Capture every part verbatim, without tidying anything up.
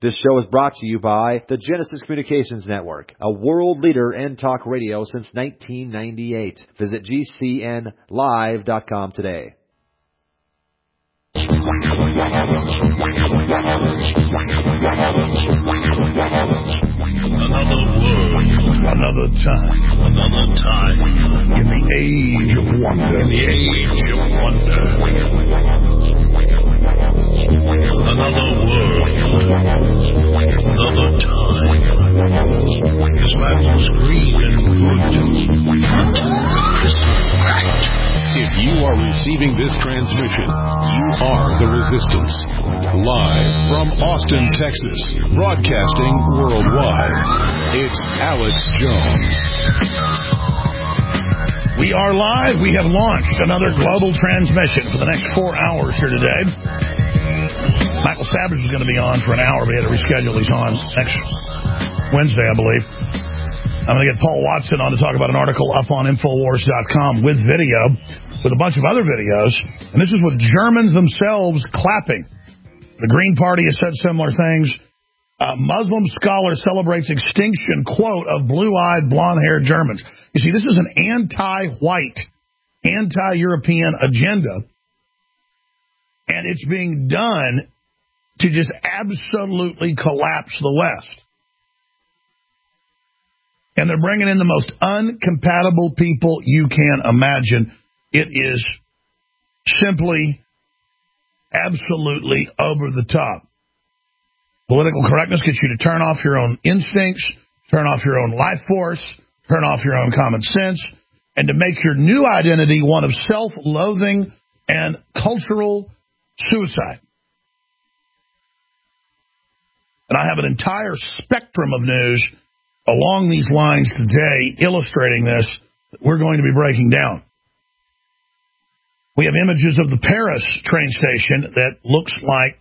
This show is brought to you by the Genesis Communications Network, a world leader in talk radio since nineteen ninety-eight. Visit G C N live dot com today. Another world, another time, another time. In the age of wonder, in the age of wonder. Another world, another time. This land was green and good, crystal cracked. If you are receiving this transmission, you are the Resistance. Live from Austin, Texas, broadcasting worldwide, it's Alex Jones. We are live. We have launched another global transmission for the next four hours here today. Michael Savage is going to be on for an hour. We had to reschedule. He's on next Wednesday, I believe. I'm going to get Paul Watson on to talk about an article up on Infowars dot com with video, with a bunch of other videos. And this is with Germans themselves clapping. The Green Party has said similar things. A Muslim scholar celebrates extinction, quote, of blue-eyed, blonde-haired Germans. You see, this is an anti-white, anti-European agenda. And it's being done to just absolutely collapse the West. And they're bringing in the most uncompatible people you can imagine. It is simply, absolutely over the top. Political correctness gets you to turn off your own instincts, turn off your own life force, turn off your own common sense, and to make your new identity one of self-loathing and cultural suicide. And I have an entire spectrum of news along these lines today illustrating this that we're going to be breaking down. We have images of the Paris train station that looks like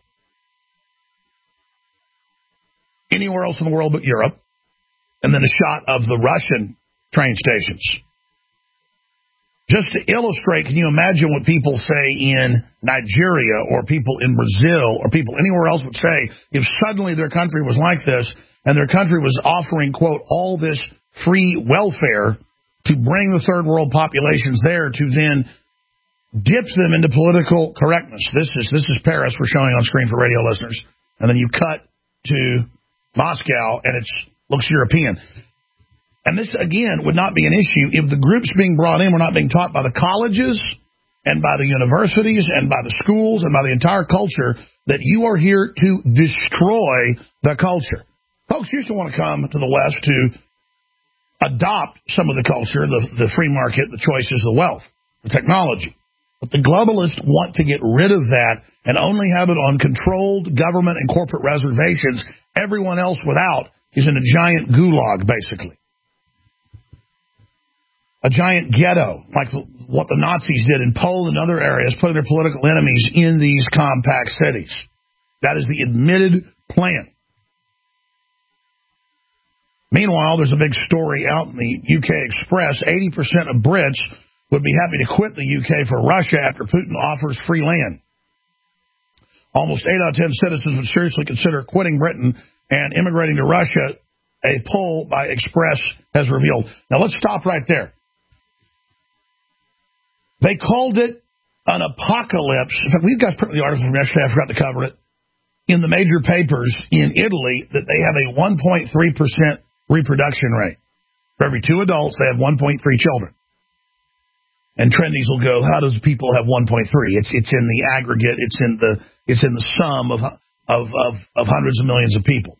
anywhere else in the world but Europe, and then a shot of the Russian train stations. Just to illustrate, can you imagine what people say in Nigeria or people in Brazil or people anywhere else would say if suddenly their country was like this and their country was offering, quote, all this free welfare to bring the third world populations there to then dip them into political correctness. This is this is Paris we're showing on screen for radio listeners. And then you cut to Moscow and it looks European. And this, again, would not be an issue if the groups being brought in were not being taught by the colleges and by the universities and by the schools and by the entire culture that you are here to destroy the culture. Folks used to want to come to the West to adopt some of the culture, the, the free market, the choices, the wealth, the technology. But the globalists want to get rid of that and only have it on controlled government and corporate reservations. Everyone else without is in a giant gulag, basically. A giant ghetto, like what the Nazis did in Poland and other areas, putting their political enemies in these compact cities. That is the admitted plan. Meanwhile, there's a big story out in the U K Express. eighty percent of Brits would be happy to quit the U K for Russia after Putin offers free land. Almost eight out of ten citizens would seriously consider quitting Britain and immigrating to Russia, a poll by Express has revealed. Now, let's stop right there. They called it an apocalypse. In fact, we've got the article from yesterday. I forgot to cover it. In the major papers in Italy, that they have a one point three percent reproduction rate. For every two adults, they have one point three children. And trendies will go, how does people have one point three? It's it's in the aggregate. It's in the it's in the sum of of of, of hundreds of millions of people.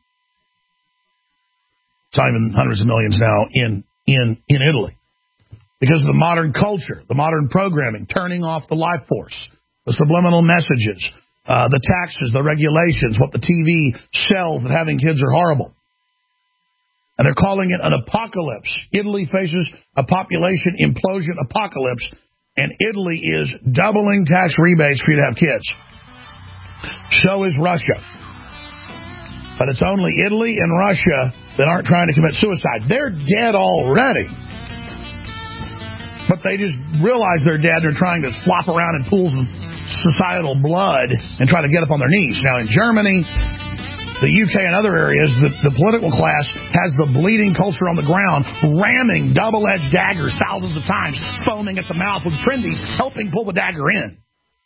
It's not even hundreds of millions now in in in Italy. Because of the modern culture, the modern programming, turning off the life force, the subliminal messages, uh, the taxes, the regulations, what the T V sells that having kids are horrible. And they're calling it an apocalypse. Italy faces a population implosion apocalypse, and Italy is doubling tax rebates for you to have kids. So is Russia. But it's only Italy and Russia that aren't trying to commit suicide. They're dead already. But they just realize they're dead. They're trying to flop around in pools of societal blood and try to get up on their knees. Now, in Germany, the U K and other areas, the, the political class has the bleeding culture on the ground, ramming double-edged daggers thousands of times, foaming at the mouth with trendies, helping pull the dagger in.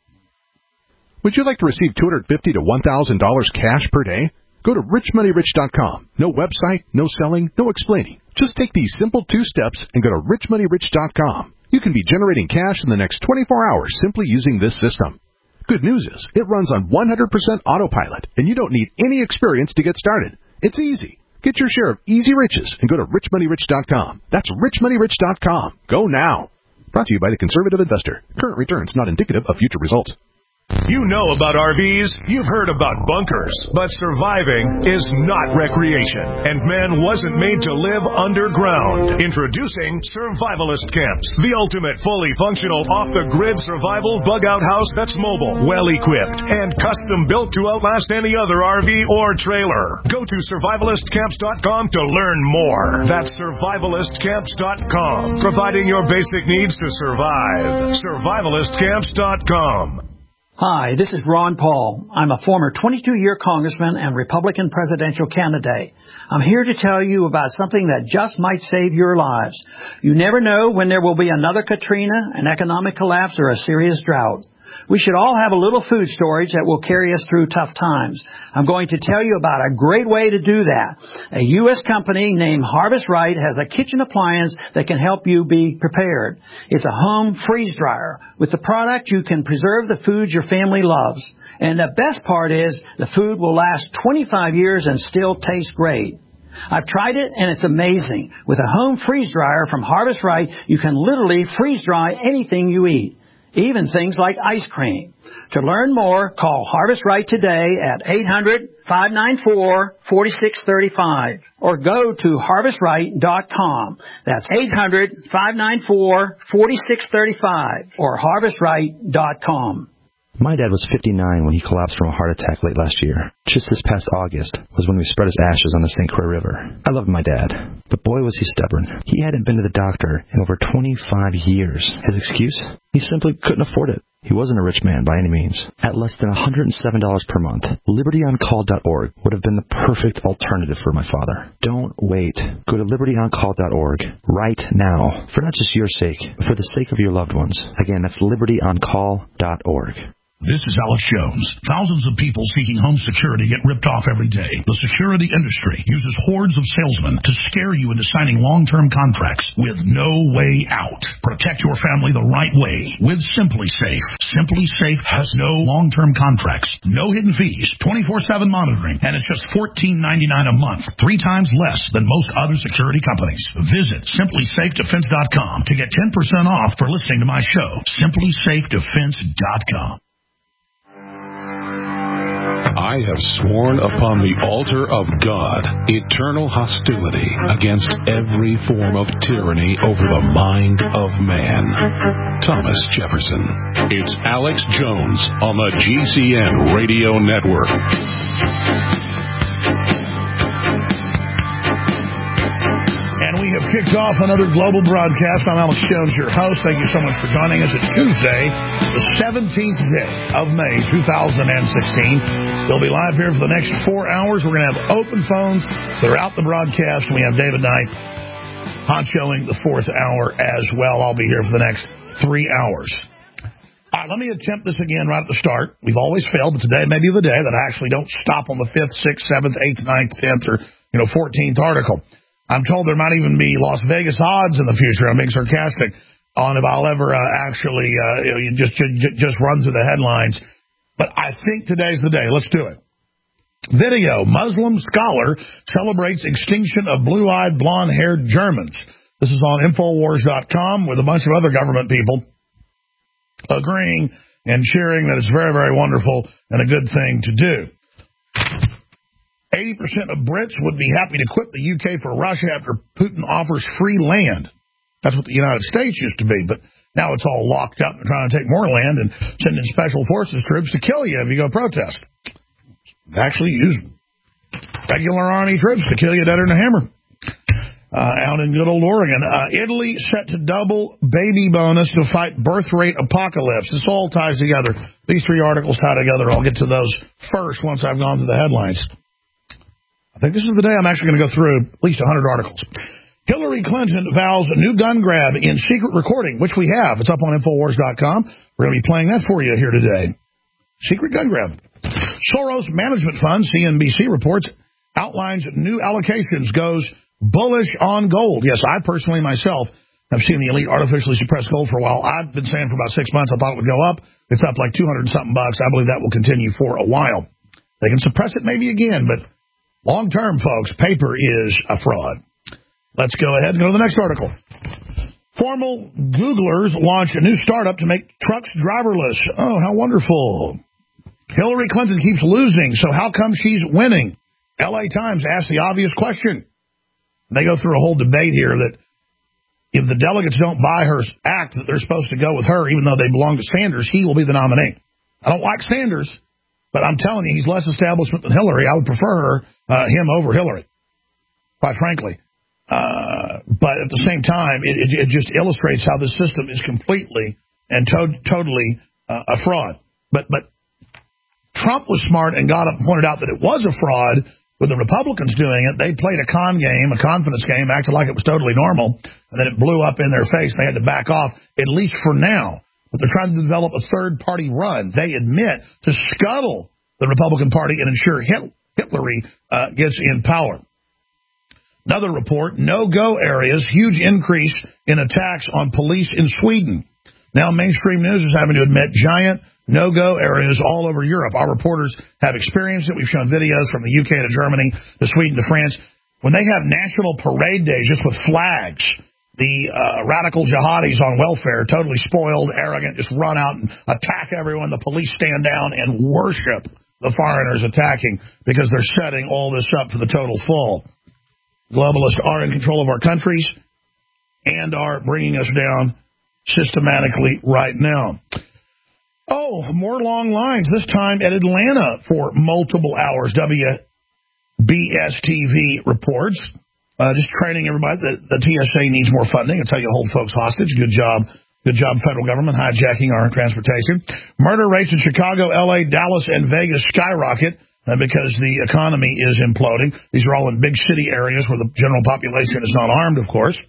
Would you like to receive two hundred fifty dollars to one thousand dollars cash per day? Go to rich money rich dot com. No website, no selling, no explaining. Just take these simple two steps and go to rich money rich dot com. You can be generating cash in the next twenty-four hours simply using this system. Good news is, it runs on one hundred percent autopilot, and you don't need any experience to get started. It's easy. Get your share of easy riches and go to rich money rich dot com. That's rich money rich dot com. Go now. Brought to you by the Conservative Investor. Current returns not indicative of future results. You know about R Vs, you've heard about bunkers, but surviving is not recreation, and man wasn't made to live underground. Introducing Survivalist Camps, the ultimate fully functional off-the-grid survival bug-out house that's mobile, well-equipped, and custom-built to outlast any other R V or trailer. Go to survivalist camps dot com to learn more. That's survivalist camps dot com, providing your basic needs to survive. survivalist camps dot com. Hi, this is Ron Paul. I'm a former twenty-two-year congressman and Republican presidential candidate. I'm here to tell you about something that just might save your lives. You never know when there will be another Katrina, an economic collapse, or a serious drought. We should all have a little food storage that will carry us through tough times. I'm going to tell you about a great way to do that. A U S company named Harvest Right has a kitchen appliance that can help you be prepared. It's a home freeze dryer. With the product, you can preserve the foods your family loves. And the best part is the food will last twenty-five years and still taste great. I've tried it, and it's amazing. With a home freeze dryer from Harvest Right, you can literally freeze dry anything you eat, even things like ice cream. To learn more, call Harvest Right today at eight hundred, five nine four, four six three five or go to harvest right dot com. That's eight hundred, five nine four, four six three five or harvest right dot com. My dad was fifty-nine when he collapsed from a heart attack late last year. Just this past August was when we spread his ashes on the Saint Croix River. I loved my dad, but boy was he stubborn. He hadn't been to the doctor in over twenty-five years. His excuse? He simply couldn't afford it. He wasn't a rich man by any means. At less than one hundred seven dollars per month, liberty on call dot org would have been the perfect alternative for my father. Don't wait. Go to liberty on call dot org right now, for not just your sake, but for the sake of your loved ones. Again, that's liberty on call dot org. This is Alex Jones. Thousands of people seeking home security get ripped off every day. The security industry uses hordes of salesmen to scare you into signing long-term contracts with no way out. Protect your family the right way with SimpliSafe. SimpliSafe has no long-term contracts, no hidden fees, twenty-four seven monitoring, and it's just fourteen ninety-nine a month, three times less than most other security companies. Visit simply safe defense dot com to get ten percent off for listening to my show. simply safe defense dot com. I have sworn upon the altar of God eternal hostility against every form of tyranny over the mind of man. Thomas Jefferson. It's Alex Jones on the G C N Radio Network. And we have kicked off another global broadcast. I'm Alex Jones, your host. Thank you so much for joining us. It's Tuesday, the seventeenth day of May, two thousand sixteen. We'll be live here for the next four hours. We're going to have open phones throughout the broadcast. We have David Knight honchoing the fourth hour as well. I'll be here for the next three hours. All right, let me attempt this again right at the start. We've always failed, but today may be the day that I actually don't stop on the fifth, sixth, seventh, eighth, ninth, tenth, or you know, fourteenth article. I'm told there might even be Las Vegas odds in the future. I'm being sarcastic on if I'll ever uh, actually uh, you know, you just, just just run through the headlines. But I think today's the day. Let's do it. Video. Muslim scholar celebrates extinction of blue-eyed, blonde-haired Germans. This is on Infowars dot com with a bunch of other government people agreeing and cheering that it's very, very wonderful and a good thing to do. eighty percent of Brits would be happy to quit the U K for Russia after Putin offers free land. That's what the United States used to be, but now it's all locked up and trying to take more land and send in special forces troops to kill you if you go protest. Actually use regular army troops to kill you deader than a hammer. Uh, out in good old Oregon. Uh, Italy set to double baby bonus to fight birth rate apocalypse. This all ties together. These three articles tie together. I'll get to those first once I've gone through the headlines. I think this is the day I'm actually going to go through at least one hundred articles. Hillary Clinton vows a new gun grab in secret recording, which we have. It's up on Infowars dot com. We're going to be playing that for you here today. Secret gun grab. Soros Management Fund, C N B C reports, outlines new allocations, goes bullish on gold. Yes, I personally myself have seen the elite artificially suppressed gold for a while. I've been saying for about six months I thought it would go up. It's up like two hundred and something bucks. I believe that will continue for a while. They can suppress it maybe again, but long term, folks, paper is a fraud. Let's go ahead and go to the next article. Formal Googlers launch a new startup to make trucks driverless. Oh, how wonderful. Hillary Clinton keeps losing, so how come she's winning? L A Times asked the obvious question. They go through a whole debate here that if the delegates don't buy her act that they're supposed to go with her, even though they belong to Sanders, he will be the nominee. I don't like Sanders, but I'm telling you, he's less establishment than Hillary. I would prefer her, uh, him over Hillary, quite frankly. Uh, but at the same time, it, it, it just illustrates how this system is completely and to- totally uh, a fraud. But but Trump was smart and got up and pointed out that it was a fraud with the Republicans doing it. They played a con game, a confidence game, acted like it was totally normal, and then it blew up in their face. They had to back off, at least for now. But they're trying to develop a third-party run, they admit, to scuttle the Republican Party and ensure Hillary uh, gets in power. Another report, no-go areas, huge increase in attacks on police in Sweden. Now mainstream news is having to admit giant no-go areas all over Europe. Our reporters have experienced it. We've shown videos from the U K to Germany, to Sweden to France. When they have national parade days just with flags, the uh, radical jihadis on welfare, totally spoiled, arrogant, just run out and attack everyone. The police stand down and worship the foreigners attacking because they're setting all this up for the total fall. Globalists are in control of our countries and are bringing us down systematically right now. Oh, more long lines, this time at Atlanta for multiple hours. W B S T V reports. Uh, just training everybody that the T S A needs more funding. That's how you hold folks hostage. Good job. Good job, federal government, hijacking our transportation. Murder rates in Chicago, L A, Dallas, and Vegas skyrocket uh, because the economy is imploding. These are all in big city areas where the general population is not armed, of course.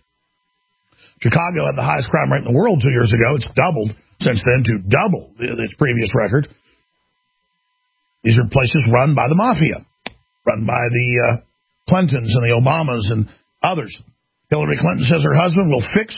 Chicago had the highest crime rate in the world two years ago. It's doubled since then to double its previous record. These are places run by the mafia, run by the uh, Clintons and the Obamas and others. Hillary Clinton says her husband will fix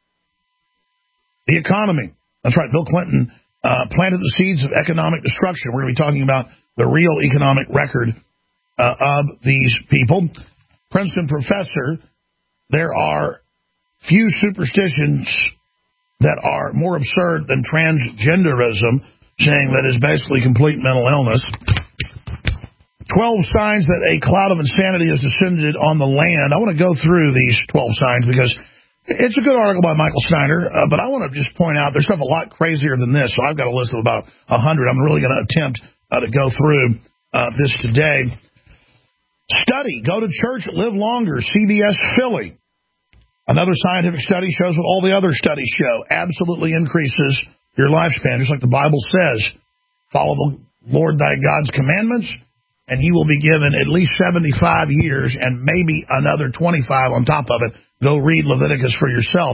the economy. That's right. Bill Clinton uh, planted the seeds of economic destruction. We're going to be talking about the real economic record uh, of these people. Princeton professor, there are few superstitions that are more absurd than transgenderism, saying that is basically complete mental illness. twelve signs that a cloud of insanity has descended on the land. I want to go through these twelve signs because it's a good article by Michael Snyder, uh, but I want to just point out there's stuff a lot crazier than this, so I've got a list of about one hundred. I'm really going to attempt uh, to go through uh, this today. Study, go to church, live longer, C B S Philly. Another scientific study shows what all the other studies show. Absolutely increases your lifespan, just like the Bible says. Follow the Lord thy God's commandments, and you will be given at least seventy-five years and maybe another twenty-five on top of it. Go read Leviticus for yourself.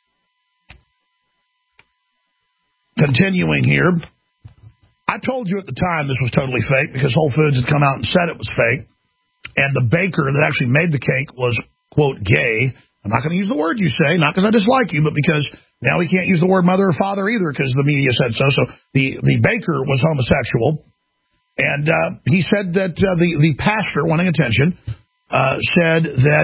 Continuing here, I told you at the time this was totally fake because Whole Foods had come out and said it was fake, and the baker that actually made the cake was, quote, gay. I'm not going to use the word you say, not because I dislike you, but because now we can't use the word mother or father either because the media said so. So the, the baker was homosexual. And uh, he said that uh, the, the pastor, wanting attention, uh, said that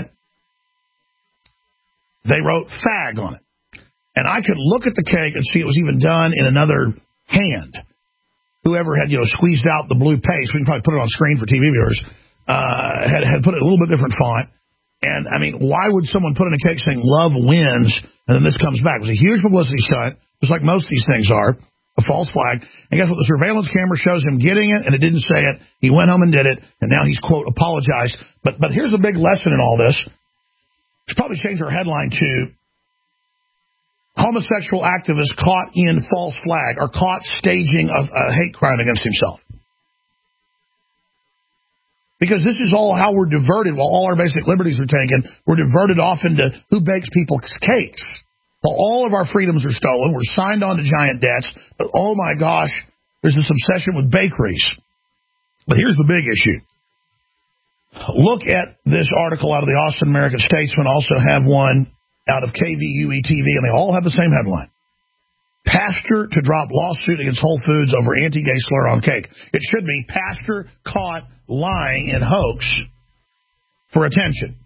they wrote fag on it. And I could look at the cake and see it was even done in another hand. Whoever had, you know, squeezed out the blue paste, we can probably put it on screen for T V viewers, uh, had, had put it in a little bit different font. And, I mean, why would someone put in a cake saying love wins and then this comes back? It was a huge publicity stunt, just like most of these things are. A false flag. And guess what? The surveillance camera shows him getting it, and it didn't say it. He went home and did it, and now he's, quote, apologized. But but here's a big lesson in all this. We should probably change our headline to homosexual activist caught in false flag or caught staging a, a hate crime against himself. Because this is all how we're diverted while all our basic liberties are taken. We're diverted off into who bakes people's cakes. While all of our freedoms are stolen, we're signed on to giant debts. But oh my gosh, there's this obsession with bakeries. But here's the big issue. Look at this article out of the Austin American-Statesman. Also have one out of K V U E T V, and they all have the same headline. Pastor to drop lawsuit against Whole Foods over anti-gay slur on cake. It should be pastor caught lying in hoax for attention.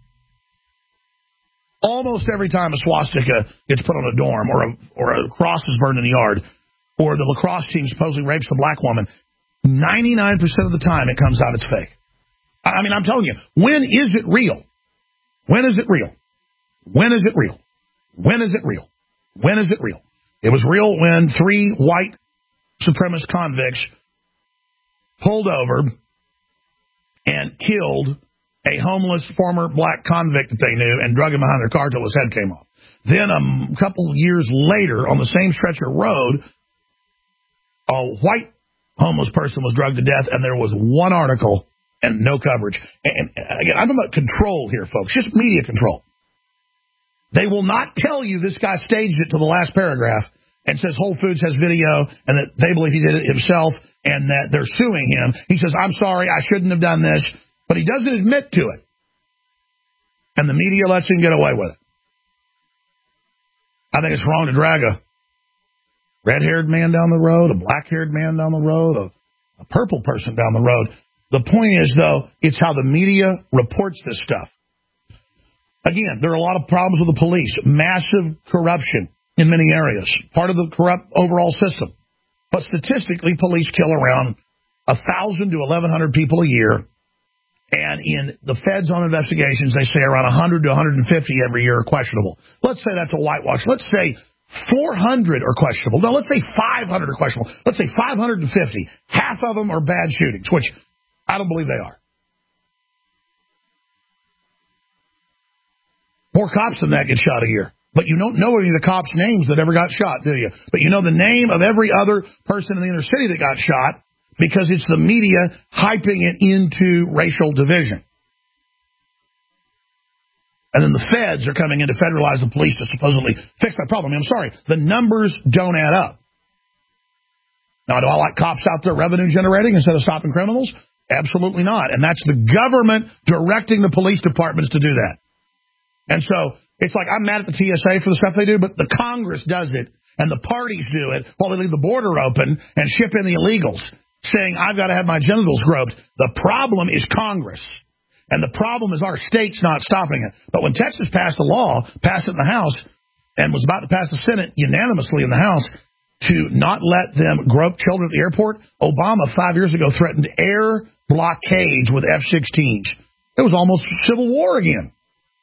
Almost every time a swastika gets put on a dorm or a, or a cross is burned in the yard or the lacrosse team supposedly rapes a black woman, ninety-nine percent of the time it comes out it's fake. I mean, I'm telling you, when is it real? When is it real? When is it real? When is it real? When is it real? It was real when three white supremacist convicts pulled over and killed a homeless former black convict that they knew and drug him behind their car till his head came off. Then a couple of years later, on the same stretch of road, a white homeless person was drugged to death, and there was one article and no coverage. And again, I'm talking about control here, folks, just media control. They will not tell you this guy staged it to the last paragraph and says Whole Foods has video and that they believe he did it himself and that they're suing him. He says, I'm sorry, I shouldn't have done this, but he doesn't admit to it. And the media lets him get away with it. I think it's wrong to drag a red-haired man down the road, a black-haired man down the road, a, a purple person down the road. The point is, though, it's how the media reports this stuff. Again, there are a lot of problems with the police, massive corruption in many areas, part of the corrupt overall system. But statistically, police kill around one thousand to eleven hundred people a year. And in the feds on investigations, they say around one hundred to one hundred fifty every year are questionable. Let's say that's a whitewash. Let's say four hundred are questionable. No, let's say five hundred are questionable. Let's say five hundred fifty. Half of them are bad shootings, which I don't believe they are. More cops than that get shot a year. But you don't know any of the cops' names that ever got shot, do you? But you know the name of every other person in the inner city that got shot because it's the media hyping it into racial division. And then the feds are coming in to federalize the police to supposedly fix that problem. I mean, I'm sorry, the numbers don't add up. Now, do I like cops out there revenue generating instead of stopping criminals? Absolutely not. And that's the government directing the police departments to do that. And so it's like I'm mad at the T S A for the stuff they do, but the Congress does it and the parties do it while they leave the border open and ship in the illegals, saying I've got to have my genitals groped. The problem is Congress. And the problem is our state's not stopping it. But when Texas passed a law, passed it in the House, and was about to pass the Senate unanimously in the House to not let them grope children at the airport, Obama five years ago threatened air blockades with F sixteens. It was almost civil war again.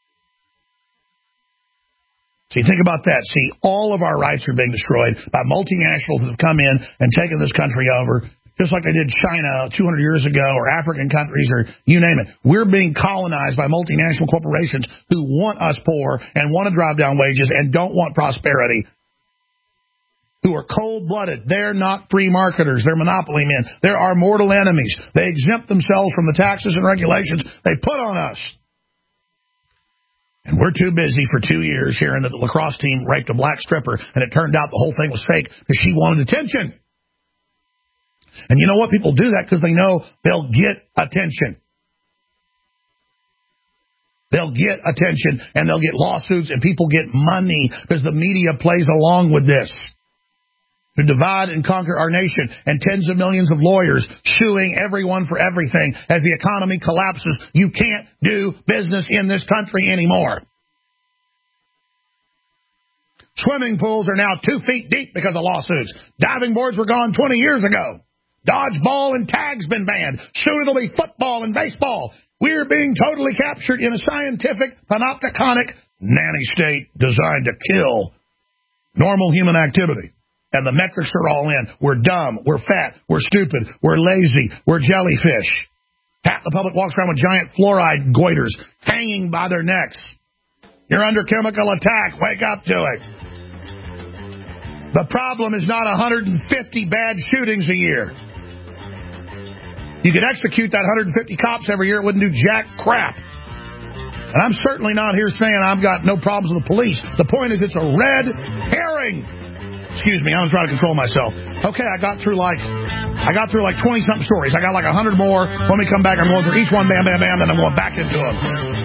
See, think about that. See, all of our rights are being destroyed by multinationals that have come in and taken this country over, just like they did China two hundred years ago or African countries or you name it. We're being colonized by multinational corporations who want us poor and want to drive down wages and don't want prosperity, who are cold-blooded. They're not free marketers. They're monopoly men. They're our mortal enemies. They exempt themselves from the taxes and regulations they put on us. And we're too busy for two years hearing that the lacrosse team raped a black stripper, and it turned out the whole thing was fake because she wanted attention. And you know what? People do that because they know they'll get attention. They'll get attention, and they'll get lawsuits, and people get money because the media plays along with this to divide and conquer our nation, and tens of millions of lawyers suing everyone for everything as the economy collapses. You can't do business in this country anymore. Swimming pools are now two feet deep because of lawsuits. Diving boards were gone twenty years ago. Dodgeball and tag's been banned. Soon it'll be football and baseball. We're being totally captured in a scientific, panopticonic nanny state designed to kill normal human activity. And the metrics are all in. We're dumb. We're fat. We're stupid. We're lazy. We're jellyfish. Half the public walks around with giant fluoride goiters hanging by their necks. You're under chemical attack. Wake up to it. The problem is not one hundred fifty bad shootings a year. You could execute that one hundred fifty cops every year. It wouldn't do jack crap. And I'm certainly not here saying I've got no problems with the police. The point is it's a red herring. Excuse me, I'm trying to control myself. Okay, I got through like I got through like twenty-something stories. I got like one hundred more. When we come back, I'm going through each one, bam, bam, bam, and I'm going back into them.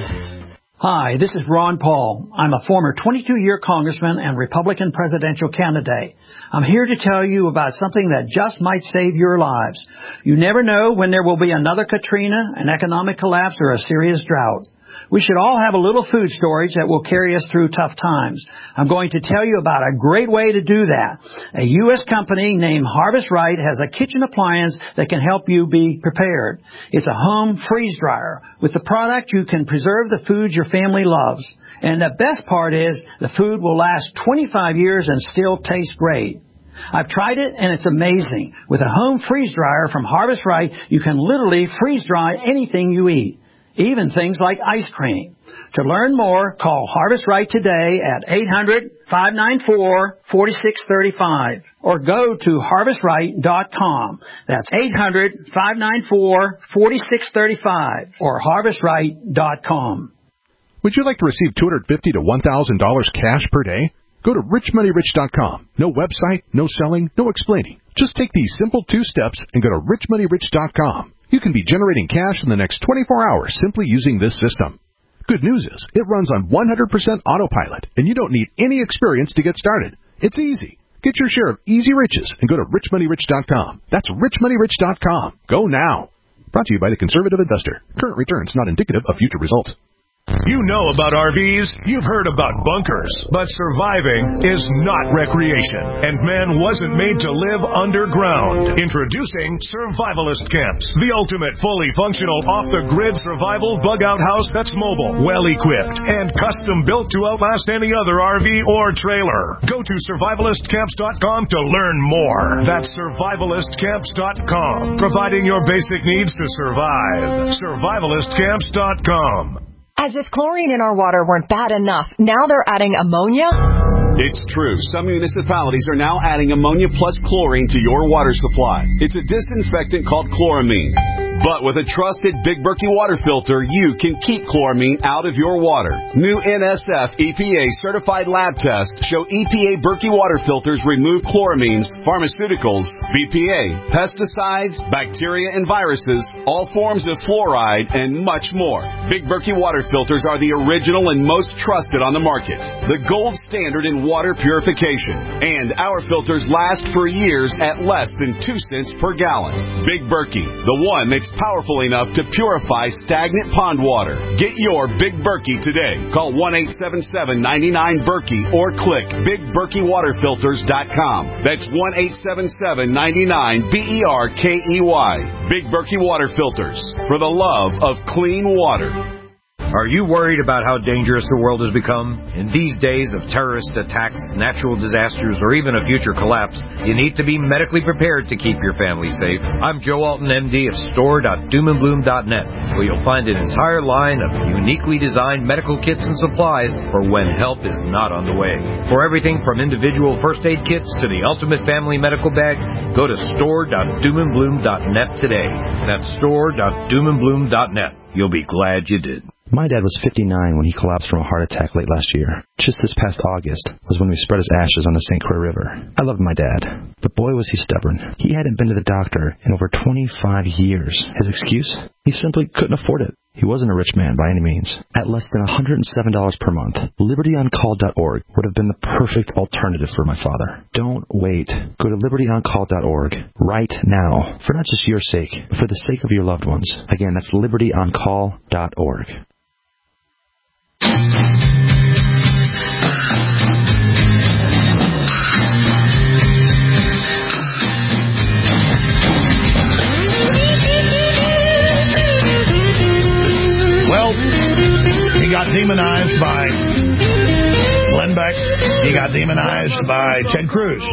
Hi, this is Ron Paul. I'm a former twenty-two-year congressman and Republican presidential candidate. I'm here to tell you about something that just might save your lives. You never know when there will be another Katrina, an economic collapse, or a serious drought. We should all have a little food storage that will carry us through tough times. I'm going to tell you about a great way to do that. A U S company named Harvest Right has a kitchen appliance that can help you be prepared. It's a home freeze dryer. With the product, you can preserve the foods your family loves. And the best part is the food will last twenty-five years and still taste great. I've tried it, and it's amazing. With a home freeze dryer from Harvest Right, you can literally freeze dry anything you eat, even things like ice cream. To learn more, call Harvest Right today at eight hundred, five nine four, four six three five or go to harvest right dot com. That's eight hundred, five nine four, four six three five or harvest right dot com. Would you like to receive two hundred fifty dollars to one thousand dollars cash per day? Go to rich money rich dot com. No website, no selling, no explaining. Just take these simple two steps and go to rich money rich dot com. You can be generating cash in the next twenty-four hours simply using this system. Good news is, it runs on one hundred percent autopilot, and you don't need any experience to get started. It's easy. Get your share of easy riches and go to rich money rich dot com. That's rich money rich dot com. Go now. Brought to you by the Conservative Investor. Current returns not indicative of future results. You know about R Vs, you've heard about bunkers, but surviving is not recreation, and man wasn't made to live underground. Introducing Survivalist Camps, the ultimate fully functional off-the-grid survival bug-out house that's mobile, well-equipped, and custom-built to outlast any other R V or trailer. Go to survivalist camps dot com to learn more. That's survivalist camps dot com, providing your basic needs to survive. survivalist camps dot com. As if chlorine in our water weren't bad enough, now they're adding ammonia? It's true. Some municipalities are now adding ammonia plus chlorine to your water supply. It's a disinfectant called chloramine. But with a trusted Big Berkey water filter, you can keep chloramine out of your water. New N S F E P A certified lab tests show E P A Berkey water filters remove chloramines, pharmaceuticals, B P A, pesticides, bacteria and viruses, all forms of fluoride, and much more. Big Berkey water filters are the original and most trusted on the market. The gold standard in water purification. And our filters last for years at less than two cents per gallon. Big Berkey, the one that's powerful enough to purify stagnant pond water. Get your Big Berkey today. Call one eight seven seven, nine nine, Berkey or click big berkey water filters dot com. That's one eight seven seven, nine nine, B E R K E Y. Big Berkey Water Filters, for the love of clean water. Are you worried about how dangerous the world has become? In these days of terrorist attacks, natural disasters, or even a future collapse, you need to be medically prepared to keep your family safe. I'm Joe Alton, M D of store dot doom and bloom dot net, where you'll find an entire line of uniquely designed medical kits and supplies for when help is not on the way. For everything from individual first aid kits to the ultimate family medical bag, go to store dot doom and bloom dot net today. That's store dot doom and bloom dot net. You'll be glad you did. My dad was fifty-nine when he collapsed from a heart attack late last year. Just this past August was when we spread his ashes on the Saint Croix River. I loved my dad, but boy was he stubborn. He hadn't been to the doctor in over twenty-five years. His excuse? He simply couldn't afford it. He wasn't a rich man by any means. At less than one hundred seven dollars per month, liberty on call dot org would have been the perfect alternative for my father. Don't wait. Go to liberty on call dot org right now, for not just your sake, but for the sake of your loved ones. Again, that's liberty on call dot org. Well, he got demonized by Glenn Beck. He got demonized by Ted Cruz.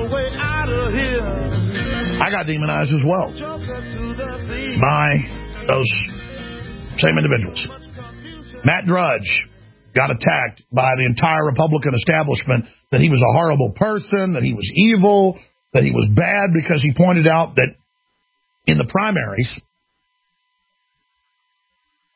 I got demonized as well by those same individuals. Matt Drudge got attacked by the entire Republican establishment that he was a horrible person, that he was evil, that he was bad because he pointed out that in the primaries,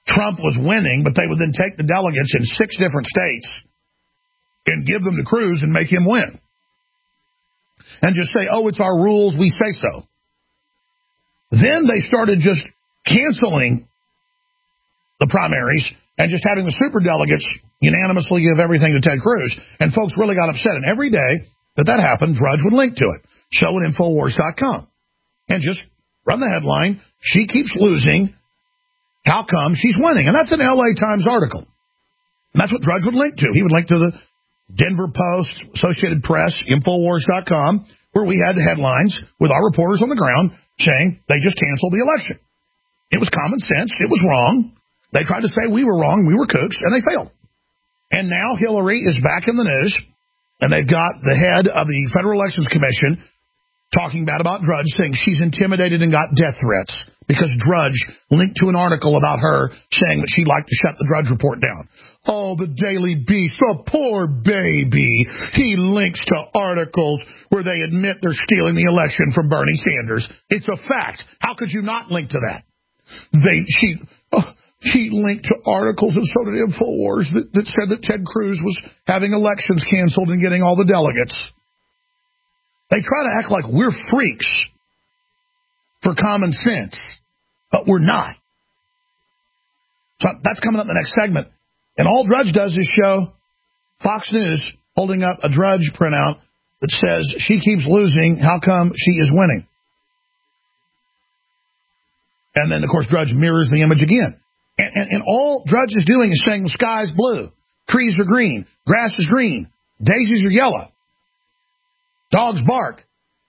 Trump was winning, but they would then take the delegates in six different states and give them to Cruz and make him win. And just say, oh, it's our rules, we say so. Then they started just canceling the primaries and just having the superdelegates unanimously give everything to Ted Cruz. And folks really got upset. And every day that that happened, Drudge would link to it. Show at Infowars dot com. And just run the headline, she keeps losing. How come she's winning? And that's an L A Times article. And that's what Drudge would link to. He would link to the Denver Post, Associated Press, Infowars dot com, where we had the headlines with our reporters on the ground saying they just canceled the election. It was common sense. It was wrong. They tried to say we were wrong, we were kooks, and they failed. And now Hillary is back in the news, and they've got the head of the Federal Elections Commission talking bad about Drudge, saying she's intimidated and got death threats because Drudge linked to an article about her saying that she'd like to shut the Drudge Report down. Oh, the Daily Beast, the poor baby. He links to articles where they admit they're stealing the election from Bernie Sanders. It's a fact. How could you not link to that? They, she, oh, she linked to articles, and so did InfoWars, that, that said that Ted Cruz was having elections canceled and getting all the delegates. They try to act like we're freaks for common sense, but we're not. So that's coming up in the next segment. And all Drudge does is show Fox News holding up a Drudge printout that says she keeps losing. How come she is winning? And then, of course, Drudge mirrors the image again. And, and, and all Drudge is doing is saying the sky's blue, trees are green, grass is green, daisies are yellow, dogs bark,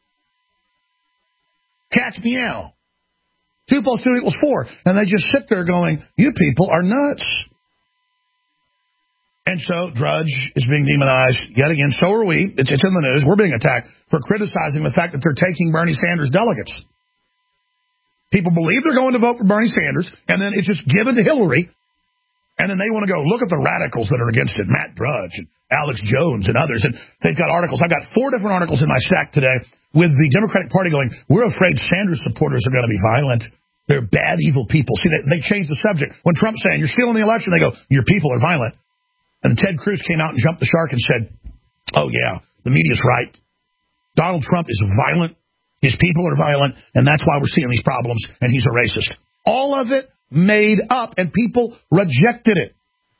cats meow, two plus two equals four. And they just sit there going, you people are nuts. And so Drudge is being demonized yet again. So are we. It's, it's in the news. We're being attacked for criticizing the fact that they're taking Bernie Sanders delegates. People believe they're going to vote for Bernie Sanders, and then it's just given to Hillary, and then they want to go, look at the radicals that are against it, Matt Drudge and Alex Jones and others, and they've got articles. I've got four different articles in my stack today with the Democratic Party going, we're afraid Sanders supporters are going to be violent. They're bad, evil people. See, they, they changed the subject. When Trump's saying, you're stealing the election, they go, your people are violent. And Ted Cruz came out and jumped the shark and said, oh, yeah, the media's right. Donald Trump is violent. His people are violent, and that's why we're seeing these problems, and he's a racist. All of it made up, and people rejected it.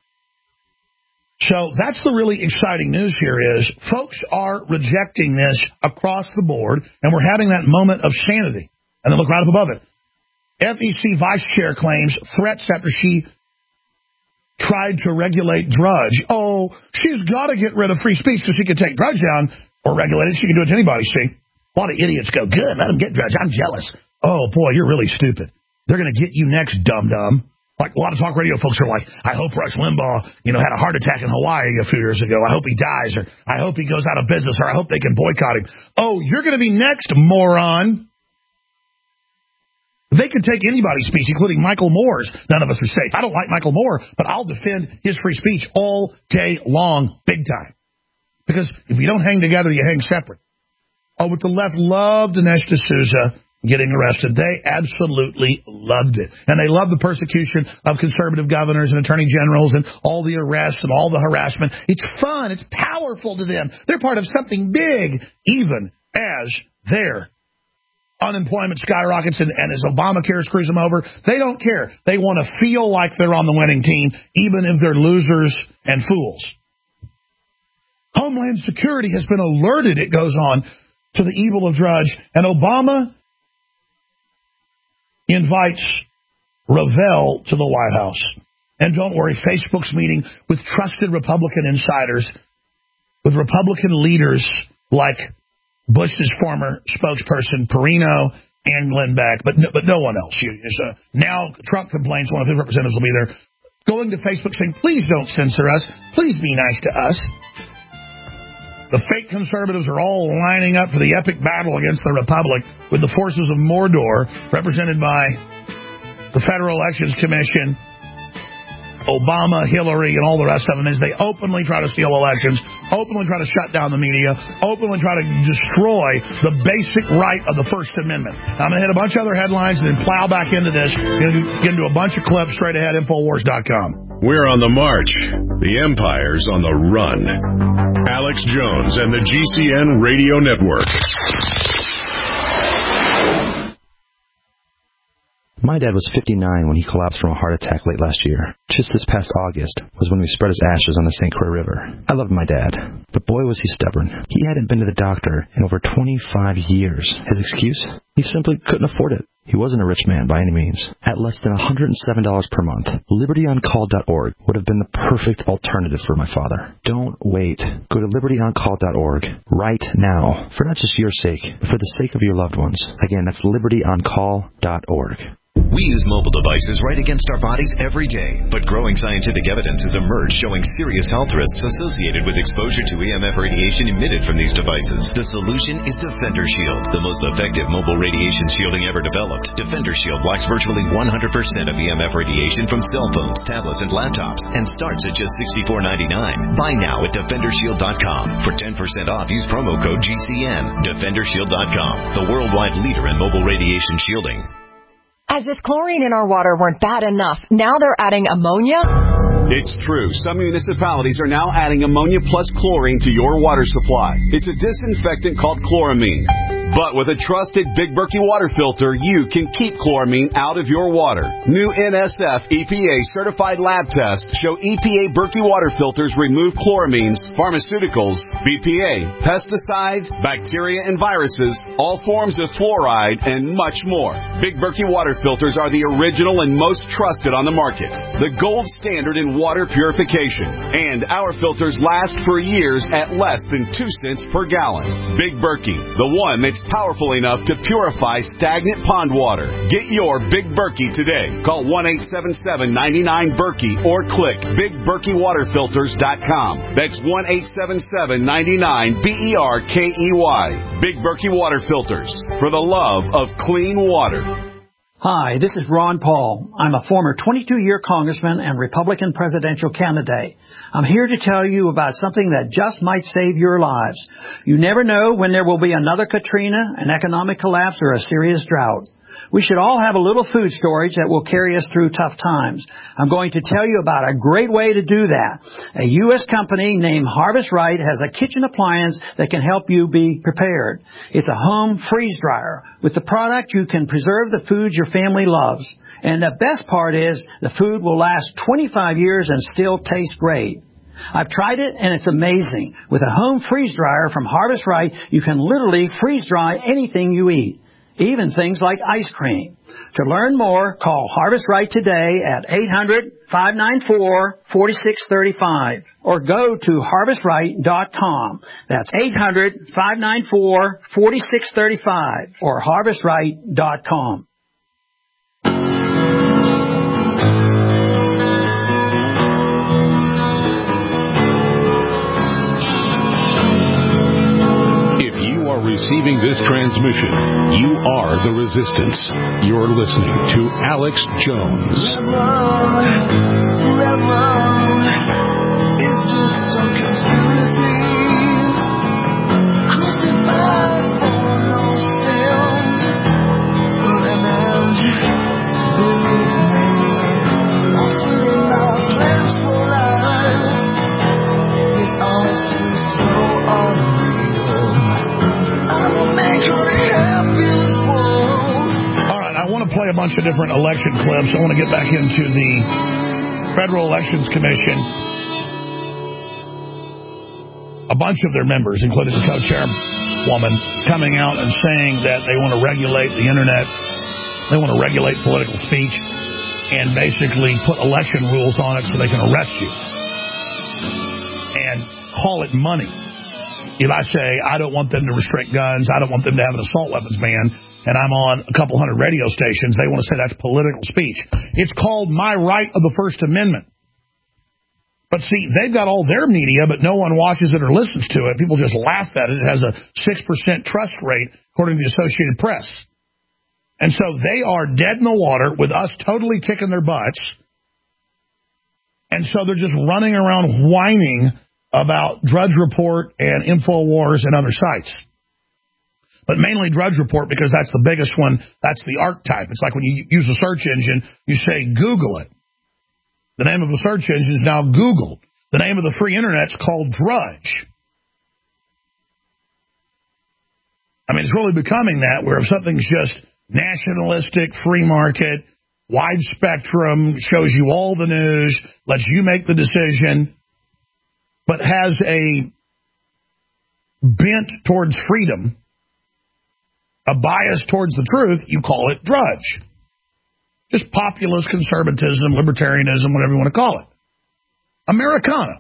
So that's the really exciting news here is folks are rejecting this across the board, and we're having that moment of sanity. And then look right up above it. F E C vice chair claims threats after she tried to regulate Drudge. Oh, she's got to get rid of free speech so she can take Drudge down or regulate it. She can do it to anybody, see? A lot of idiots go, good, let them get Drudge. I'm jealous. Oh, boy, you're really stupid. They're going to get you next, dum-dum. Like a lot of talk radio folks are like, I hope Rush Limbaugh, you know, had a heart attack in Hawaii a few years ago. I hope he dies, or I hope he goes out of business, or I hope they can boycott him. Oh, you're going to be next, moron. They could take anybody's speech, including Michael Moore's. None of us are safe. I don't like Michael Moore, but I'll defend his free speech all day long, big time. Because if you don't hang together, you hang separate. Oh, but the left loved Dinesh D'Souza getting arrested. They absolutely loved it. And they loved the persecution of conservative governors and attorney generals and all the arrests and all the harassment. It's fun. It's powerful to them. They're part of something big, even as their unemployment skyrockets and, and as Obamacare screws them over. They don't care. They want to feel like they're on the winning team, even if they're losers and fools. Homeland Security has been alerted, it goes on, to the evil of Drudge. And Obama invites Ravel to the White House. And don't worry, Facebook's meeting with trusted Republican insiders, with Republican leaders like Bush's former spokesperson, Perino, and Glenn Beck, but no, but no one else. Uh, now Trump complains one of his representatives will be there, going to Facebook saying, please don't censor us. Please be nice to us. The fake conservatives are all lining up for the epic battle against the Republic with the forces of Mordor, represented by the Federal Elections Commission, Obama, Hillary, and all the rest of them, as they openly try to steal elections openly try to shut down the media, openly try to destroy the basic right of the First Amendment. I'm going to hit a bunch of other headlines and then plow back into this, get into a bunch of clips straight ahead, Infowars dot com. We're on the march. The empire's on the run. Alex Jones and the G C N Radio Network. My dad was fifty-nine when he collapsed from a heart attack late last year. Just this past August was when we spread his ashes on the Saint Croix River. I loved my dad, but boy was he stubborn. He hadn't been to the doctor in over twenty-five years. His excuse? He simply couldn't afford it. He wasn't a rich man by any means. At less than one hundred seven dollars per month, liberty on call dot org would have been the perfect alternative for my father. Don't wait. Go to liberty on call dot org right now, for not just your sake, but for the sake of your loved ones. Again, that's liberty on call dot org. We use mobile devices right against our bodies every day, but growing scientific evidence has emerged showing serious health risks associated with exposure to E M F radiation emitted from these devices. The solution is Defender Shield, the most effective mobile radiation shielding ever developed. Defender Shield blocks virtually one hundred percent of E M F radiation from cell phones, tablets, and laptops, and starts at just sixty-four ninety-nine. Buy now at defender shield dot com. For ten percent off, use promo code G C N. defender shield dot com, the worldwide leader in mobile radiation shielding. As if chlorine in our water weren't bad enough, now they're adding ammonia? It's true. Some municipalities are now adding ammonia plus chlorine to your water supply. It's a disinfectant called chloramine. But with a trusted Big Berkey water filter, you can keep chloramine out of your water. New N S F E P A certified lab tests show E P A Berkey water filters remove chloramines, pharmaceuticals, B P A, pesticides, bacteria and viruses, all forms of fluoride, and much more. Big Berkey water filters are the original and most trusted on the market. The gold standard in water purification. And our filters last for years at less than two cents per gallon. Big Berkey, the one that's powerful enough to purify stagnant pond water. Get your Big Berkey today. Call one eight seven seven, nine nine, Berkey or click big berkey water filters dot com. That's one eight seven seven, nine nine, B E R K E Y. Big Berkey Water Filters, for the love of clean water. Hi, this is Ron Paul. I'm a former twenty-two-year congressman and Republican presidential candidate. I'm here to tell you about something that just might save your lives. You never know when there will be another Katrina, an economic collapse, or a serious drought. We should all have a little food storage that will carry us through tough times. I'm going to tell you about a great way to do that. A U S company named Harvest Right has a kitchen appliance that can help you be prepared. It's a home freeze dryer. With the product, you can preserve the foods your family loves. And the best part is the food will last twenty-five years and still taste great. I've tried it, and it's amazing. With a home freeze dryer from Harvest Right, you can literally freeze dry anything you eat, even things like ice cream. To learn more, call Harvest Right today at eight hundred, five nine four, four six three five or go to harvest right dot com. That's eight hundred, five nine four, four six three five or harvest right dot com. Receiving this transmission, you are the resistance. You're listening to Alex Jones. Rebel, is just some conspiracy. Crucified for no stems. Lemons, believe me, lost within our plans for life. It all seems so unreal. All right, I want to play a bunch of different election clips. I want to get back into the Federal Elections Commission. A bunch of their members, including the co-chairwoman, coming out and saying that they want to regulate the internet, they want to regulate political speech, and basically put election rules on it so they can arrest you and call it money. If I say, I don't want them to restrict guns, I don't want them to have an assault weapons ban, and I'm on a couple hundred radio stations, they want to say that's political speech. It's called my right of the First Amendment. But see, they've got all their media, but no one watches it or listens to it. People just laugh at it. It has a six percent trust rate, according to the Associated Press. And so they are dead in the water with us totally kicking their butts. And so they're just running around whining about Drudge Report and InfoWars and other sites. But mainly Drudge Report because that's the biggest one. That's the archetype. It's like when you use a search engine, you say Google it. The name of the search engine is now Google. The name of the free internet's called Drudge. I mean, it's really becoming that, where if something's just nationalistic, free market, wide spectrum, shows you all the news, lets you make the decision, but has a bent towards freedom, a bias towards the truth, you call it Drudge. Just populist conservatism, libertarianism, whatever you want to call it. Americana.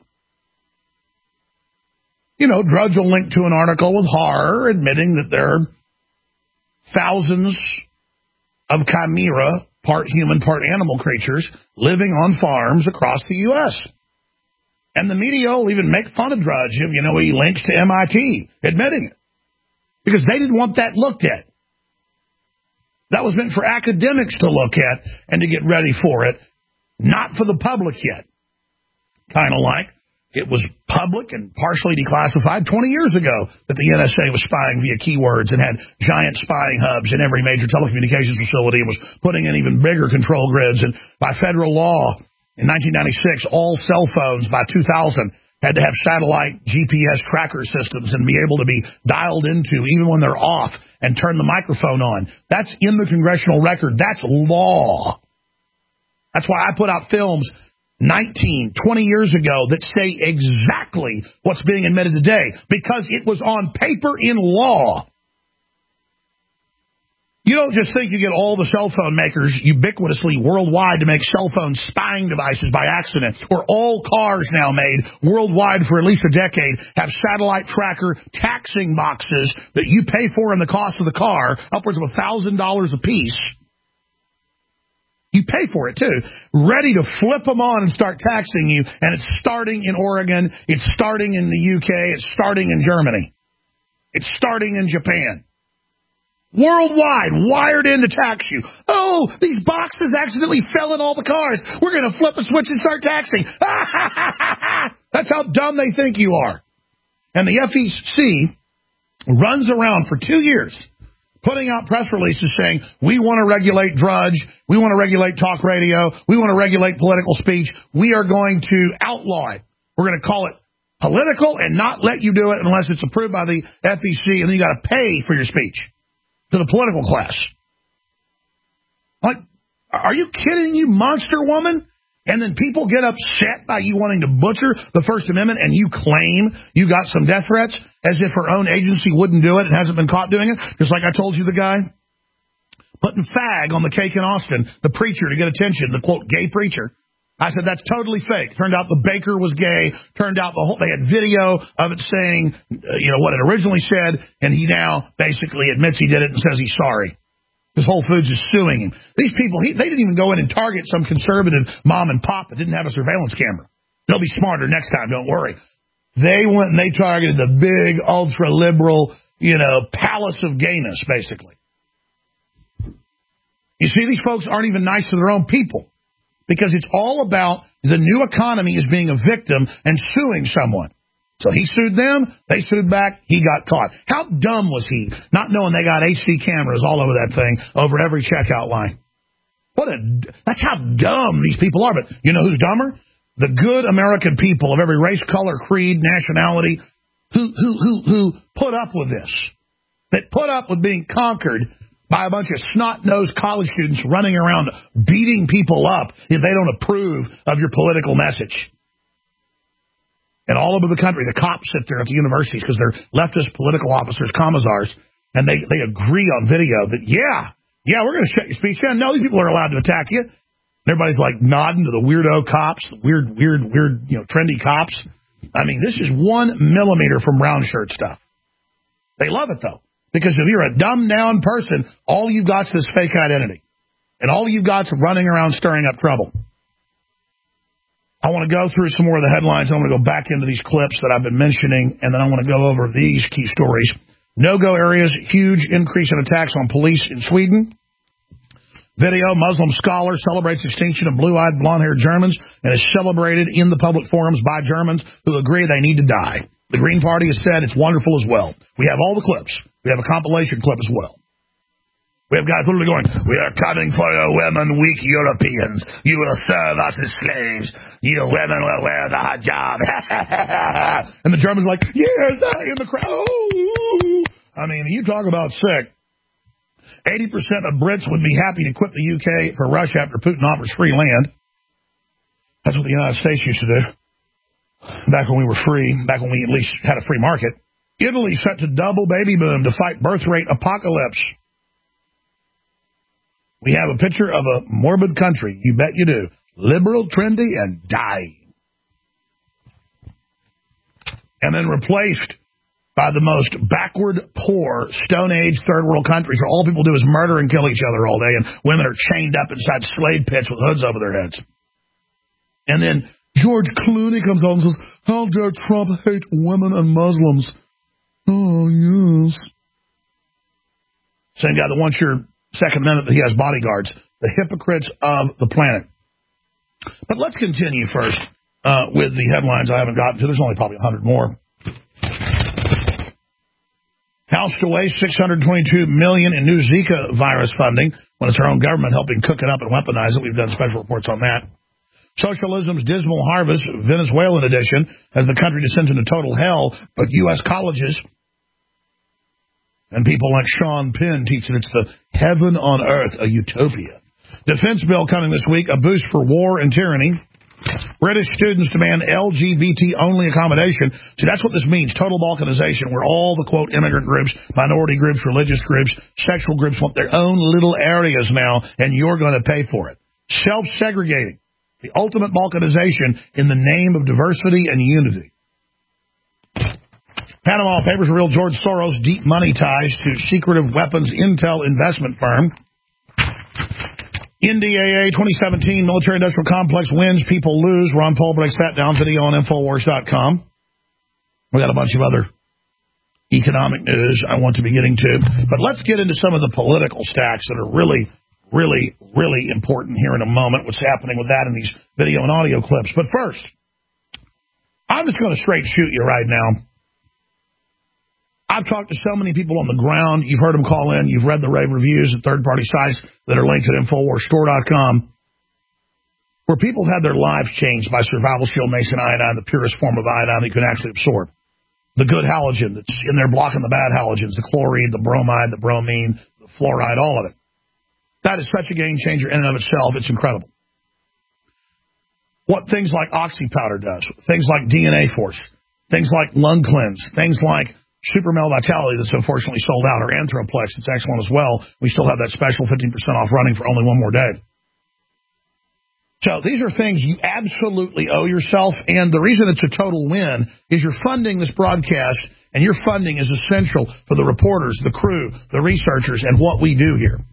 You know, Drudge will link to an article with horror admitting that there are thousands of chimera, part human, part animal creatures living on farms across the U S And the media will even make fun of Drudge if, you know, he links to M I T, admitting it. Because they didn't want that looked at. That was meant for academics to look at and to get ready for it, not for the public yet. Kind of like it was public and partially declassified twenty years ago that the N S A was spying via keywords and had giant spying hubs in every major telecommunications facility and was putting in even bigger control grids. And by federal law in nineteen ninety-six, all cell phones by two thousand had to have satellite G P S tracker systems and be able to be dialed into even when they're off and turn the microphone on. That's in the congressional record. That's law. That's why I put out films nineteen, twenty years ago that say exactly what's being admitted today because it was on paper in law. You don't just think you get all the cell phone makers ubiquitously worldwide to make cell phone spying devices by accident, or all cars now made worldwide for at least a decade have satellite tracker taxing boxes that you pay for in the cost of the car, upwards of one thousand dollars a piece. You pay for it, too. Ready to flip them on and start taxing you. And it's starting in Oregon. It's starting in the U K. It's starting in Germany. It's starting in Japan. Worldwide, wired in to tax you. Oh, these boxes accidentally fell in all the cars. We're going to flip a switch and start taxing. That's how dumb they think you are. And the F E C runs around for two years putting out press releases saying, we want to regulate Drudge, we want to regulate talk radio, we want to regulate political speech, we are going to outlaw it. We're going to call it political and not let you do it unless it's approved by the F E C, and then you got to pay for your speech to the political class. Like, are you kidding, you monster woman? And then people get upset by you wanting to butcher the First Amendment and you claim you got some death threats as if her own agency wouldn't do it and hasn't been caught doing it. Just like I told you the guy putting fag on the cake in Austin, the preacher to get attention, the quote gay preacher. I said, that's totally fake. Turned out the baker was gay. Turned out the whole, they had video of it saying, uh, you know, what it originally said. And he now basically admits he did it and says he's sorry. Because Whole Foods is suing him. These people, he, they didn't even go in and target some conservative mom and pop that didn't have a surveillance camera. They'll be smarter next time, don't worry. They went and they targeted the big, ultra-liberal, you know, palace of gayness, basically. You see, these folks aren't even nice to their own people. Because it's all about the new economy is being a victim and suing someone. So he sued them, they sued back, he got caught. How dumb was he, not knowing they got H D cameras all over that thing, over every checkout line? What a, that's how dumb these people are. But you know who's dumber? The good American people of every race, color, creed, nationality, who, who, who, who put up with this. That put up with being conquered by a bunch of snot-nosed college students running around beating people up if they don't approve of your political message. And all over the country, the cops sit there at the universities because they're leftist political officers, commissars, and they, they agree on video that, yeah, yeah, we're going to shut your speech down. No, these people are allowed to attack you. And everybody's like nodding to the weirdo cops, the weird, weird, weird, you know, trendy cops. I mean, this is one millimeter from brown shirt stuff. They love it, though, because if you're a dumbed-down person, all you've got is this fake identity. And all you've got is running around stirring up trouble. I want to go through some more of the headlines. I want to go back into these clips that I've been mentioning, and then I want to go over these key stories. No-go areas, huge increase in attacks on police in Sweden. Video, Muslim scholar celebrates extinction of blue-eyed, blonde-haired Germans and is celebrated in the public forums by Germans who agree they need to die. The Green Party has said it's wonderful as well. We have all the clips. We have a compilation clip as well. We have guys literally going, we are coming for your women, weak Europeans. You will serve us as slaves. You women will wear the hijab. And the Germans are like, yes, in the crowd. Oh. I mean, you talk about sick. eighty percent of Brits would be happy to quit the U K for Russia after Putin offers free land. That's what the United States used to do. Back when we were free, back when we at least had a free market. Italy set to double baby boom to fight birth rate apocalypse. We have a picture of a morbid country. You bet you do. Liberal, trendy, and dying. And then replaced by the most backward, poor, Stone Age, third world countries where all people do is murder and kill each other all day, and women are chained up inside slave pits with hoods over their heads. And then George Clooney comes on and says, how dare Trump hate women and Muslims? Oh, yes. Same guy that wants your Second Amendment that he has bodyguards. The hypocrites of the planet. But let's continue first uh, with the headlines I haven't gotten to. There's only probably one hundred more. House to waste six hundred twenty-two million dollars in new Zika virus funding when it's our own government helping cook it up and weaponize it. We've done special reports on that. Socialism's dismal harvest, Venezuelan edition, as the country descends into total hell, but U S colleges and people like Sean Penn teaching it's the heaven on earth, a utopia. Defense bill coming this week, a boost for war and tyranny. British students demand L G B T-only accommodation. See, that's what this means, total balkanization, where all the, quote, immigrant groups, minority groups, religious groups, sexual groups want their own little areas now, and you're going to pay for it. Self-segregating, the ultimate balkanization in the name of diversity and unity. Panama Papers reveal George Soros' deep money ties to secretive weapons intel investment firm. N D A A twenty seventeen military-industrial complex wins, people lose. Ron Paul breaks that down. Video on Infowars dot com. We got a bunch of other economic news I want to be getting to. But let's get into some of the political stacks that are really, really, really important here in a moment. What's happening with that in these video and audio clips. But first, I'm just going to straight shoot you right now. I've talked to so many people on the ground. You've heard them call in. You've read the rave reviews at third-party sites that are linked at Infowars Store dot com, where people have had their lives changed by Survival Shield Mason iodine, the purest form of iodine that you can actually absorb. The good halogen that's in there blocking the bad halogens, the chlorine, the bromide, the bromine, the fluoride, all of it. That is such a game changer in and of itself. It's incredible. What things like Oxy Powder does, things like D N A Force, things like Lung Cleanse, things like Super Male Vitality that's unfortunately sold out, or Anthroplex, it's excellent as well. We still have that special fifteen percent off running for only one more day. So these are things you absolutely owe yourself, and the reason it's a total win is you're funding this broadcast, and your funding is essential for the reporters, the crew, the researchers, and what we do here.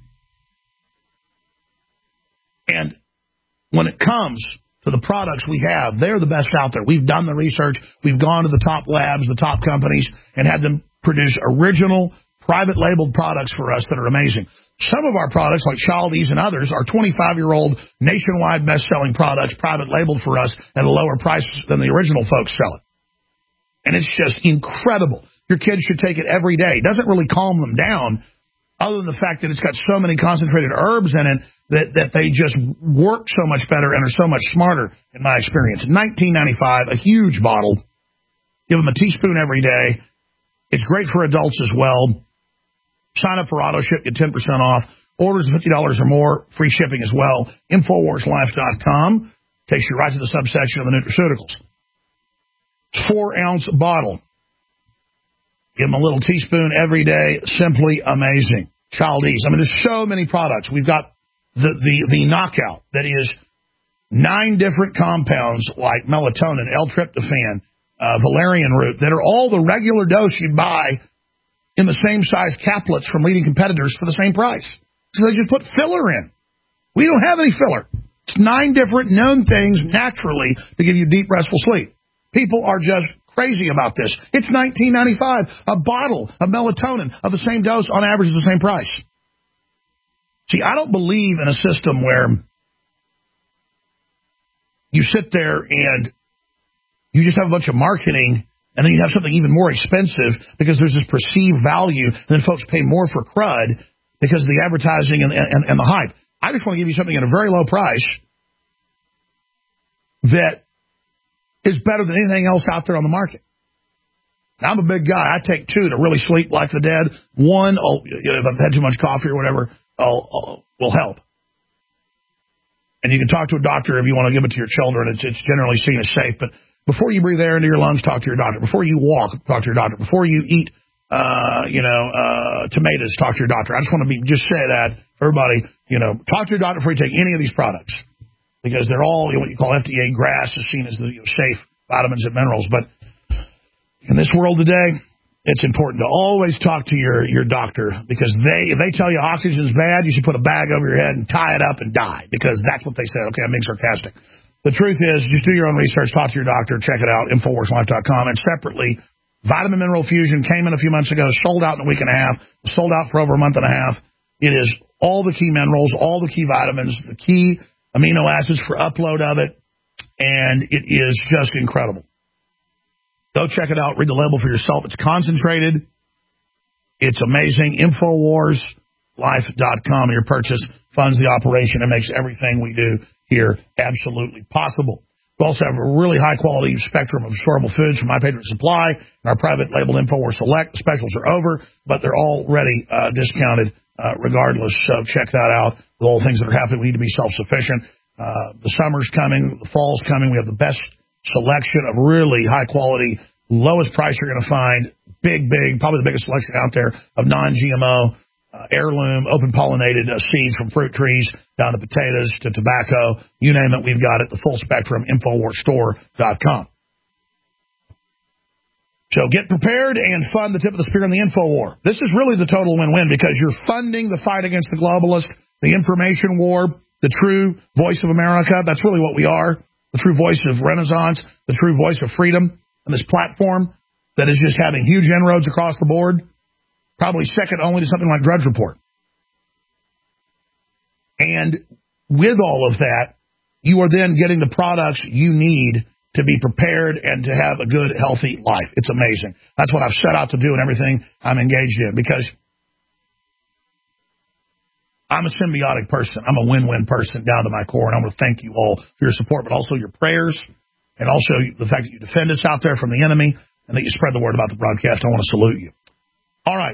And when it comes to the products we have, they're the best out there. We've done the research. We've gone to the top labs, the top companies, and had them produce original, private labeled products for us that are amazing. Some of our products, like Chaldees and others, are twenty-five-year-old nationwide best-selling products, private labeled for us at a lower price than the original folks sell it. And it's just incredible. Your kids should take it every day. It doesn't really calm them down, other than the fact that it's got so many concentrated herbs in it that, that they just work so much better and are so much smarter, in my experience. nineteen ninety-five, a huge bottle. Give them a teaspoon every day. It's great for adults as well. Sign up for auto ship, get ten percent off. Orders of fifty dollars or more, free shipping as well. Infowars Life dot com takes you right to the subsection of the nutraceuticals. Four-ounce bottle. Give them a little teaspoon every day. Simply amazing. Chaldees. I mean, there's so many products. We've got the, the, the knockout that is nine different compounds like melatonin, L-tryptophan, uh, valerian root, that are all the regular dose you'd buy in the same size caplets from leading competitors for the same price. So they just put filler in. We don't have any filler. It's nine different known things naturally to give you deep, restful sleep. People are just crazy about this. It's nineteen ninety-five, a bottle of melatonin of the same dose on average is the same price. See, I don't believe in a system where you sit there and you just have a bunch of marketing and then you have something even more expensive because there's this perceived value, and then folks pay more for crud because of the advertising and, and, and the hype. I just want to give you something at a very low price that is better than anything else out there on the market. Now, I'm a big guy. I take two to really sleep like the dead. One, oh, you know, if I've had too much coffee or whatever, oh, oh, will help. And you can talk to a doctor if you want to give it to your children. It's, it's generally seen as safe, but before you breathe air into your lungs, talk to your doctor. Before you walk, talk to your doctor. Before you eat, uh, you know, uh, tomatoes, talk to your doctor. I just want to be just say that for everybody, you know, talk to your doctor before you take any of these products because they're all, you know, what you call F D A grass is seen as the you know, safe vitamins and minerals. But in this world today, it's important to always talk to your, your doctor because they, if they tell you oxygen's bad, you should put a bag over your head and tie it up and die because that's what they said. Okay, I'm being sarcastic. The truth is, just do your own research, talk to your doctor, check it out, Infowars Life dot com. And separately, Vitamin Mineral Fusion came in a few months ago, sold out in a week and a half, sold out for over a month and a half. It is all the key minerals, all the key vitamins, the key amino acids for upload of it, and it is just incredible. Go check it out, read the label for yourself. It's concentrated. It's amazing. Infowars Life dot com. Your purchase funds the operation and makes everything we do here absolutely possible. We also have a really high-quality spectrum of storable foods from My Patriot Supply and our private label InfoWars Select. Specials are over, but they're already uh, discounted uh, regardless, so check that out. With all the things that are happening, we need to be self-sufficient. Uh, the summer's coming, the fall's coming. We have the best selection of really high-quality, lowest price you're going to find, big, big, probably the biggest selection out there of non-G M O, Uh, heirloom, open-pollinated uh, seeds from fruit trees down to potatoes to tobacco. You name it, we've got it. The full spectrum, Infowars Store dot com. So get prepared and fund the tip of the spear in the Infowar. This is really the total win-win because you're funding the fight against the globalist, the information war, the true voice of America. That's really what we are, the true voice of Renaissance, the true voice of freedom, and this platform that is just having huge inroads across the board. Probably second only to something like Drudge Report. And with all of that, you are then getting the products you need to be prepared and to have a good, healthy life. It's amazing. That's what I've set out to do in everything I'm engaged in because I'm a symbiotic person. I'm a win-win person down to my core, and I want to thank you all for your support, but also your prayers and also the fact that you defend us out there from the enemy and that you spread the word about the broadcast. I want to salute you. All right.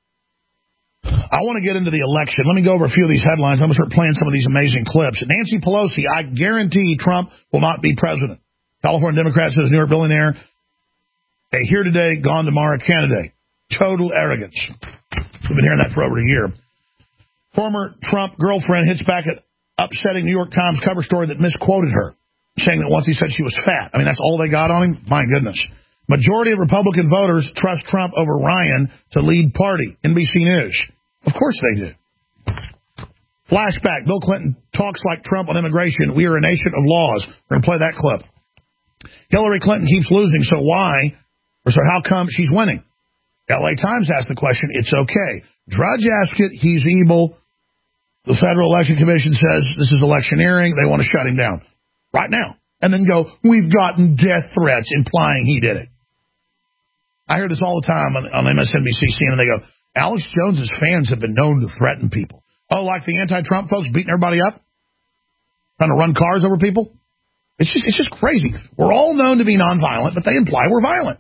I want to get into the election. Let me go over a few of these headlines. I'm going to start playing some of these amazing clips. Nancy Pelosi, I guarantee Trump will not be president. California Democrat says New York billionaire, a here today, gone tomorrow candidate. Total arrogance. We've been hearing that for over a year. Former Trump girlfriend hits back at upsetting New York Times cover story that misquoted her, saying that once he said she was fat. I mean, that's all they got on him? My goodness. Majority of Republican voters trust Trump over Ryan to lead party. N B C News. Of course they do. Flashback. Bill Clinton talks like Trump on immigration. We are a nation of laws. We're going to play that clip. Hillary Clinton keeps losing, so why, or so how come she's winning? L A Times asked the question. It's okay. Drudge asked it. He's evil. The Federal Election Commission says this is electioneering. They want to shut him down right now. And then go, we've gotten death threats implying he did it. I hear this all the time on, on M S N B C, C N N. They go, Alex Jones's fans have been known to threaten people. Oh, like the anti-Trump folks beating everybody up? Trying to run cars over people? It's just it's just crazy. We're all known to be nonviolent, but they imply we're violent.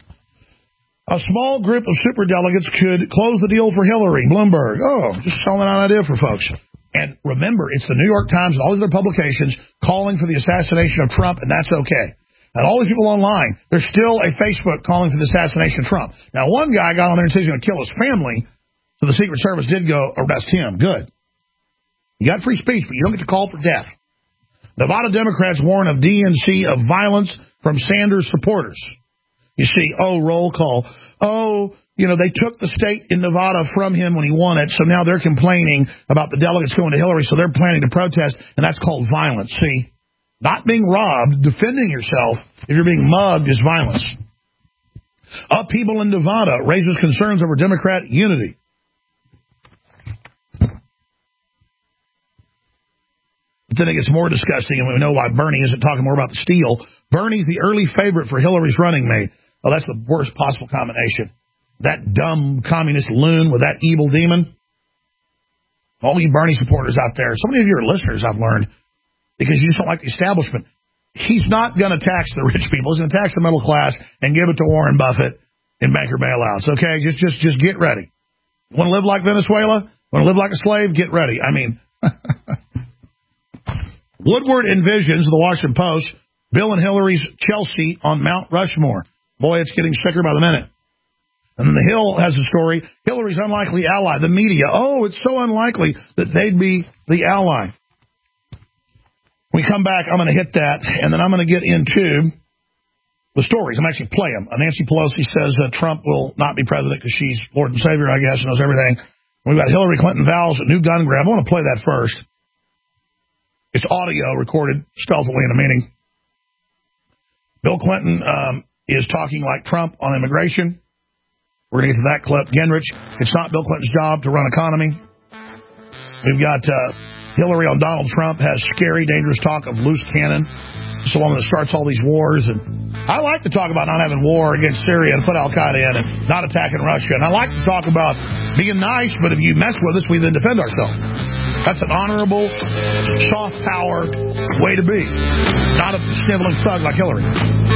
A small group of superdelegates could close the deal for Hillary. Bloomberg. Oh, just selling out an idea for folks. And remember, it's the New York Times and all these other publications calling for the assassination of Trump, and that's okay. And all these people online, there's still a Facebook calling for the assassination of Trump. Now, one guy got on there and said he's going to kill his family, so the Secret Service did go arrest him. Good. You got free speech, but you don't get to call for death. Nevada Democrats warn of D N C of violence from Sanders supporters. You see, oh, roll call. Oh, you know, they took the state in Nevada from him when he won it, so now they're complaining about the delegates going to Hillary, so they're planning to protest, and that's called violence. See? Not being robbed, defending yourself, if you're being mugged, is violence. Upheaval in Nevada raises concerns over Democrat unity. Then it gets more disgusting, and we know why Bernie isn't talking more about the steal. Bernie's the early favorite for Hillary's running mate. Oh, that's the worst possible combination. That dumb communist loon with that evil demon. All you Bernie supporters out there, so many of you are listeners, I've learned, because you just don't like the establishment. He's not going to tax the rich people. He's going to tax the middle class and give it to Warren Buffett in banker bailouts. Okay, just just just get ready. Want to live like Venezuela? Want to live like a slave? Get ready. I mean, Woodward envisions, the Washington Post, Bill and Hillary's Chelsea on Mount Rushmore. Boy, it's getting sicker by the minute. And then the Hill has a story, Hillary's unlikely ally, the media. Oh, it's so unlikely that they'd be the ally. When we come back, I'm going to hit that, and then I'm going to get into the stories. I'm actually play them. Nancy Pelosi says uh, Trump will not be president because she's Lord and Savior, I guess, knows everything. We've got Hillary Clinton vows a new gun grab. I want to play that first. It's audio recorded stealthily in a meeting. Bill Clinton um, is talking like Trump on immigration. We're going to get to that clip. Gingrich, it's not Bill Clinton's job to run economy. We've got uh, Hillary on Donald Trump has scary, dangerous talk of loose cannon. So one that starts all these wars. And I like to talk about not having war against Syria and put Al-Qaeda in and not attacking Russia. And I like to talk about being nice, but if you mess with us, we then defend ourselves. That's an honorable, soft power way to be. Not a sniveling thug like Hillary.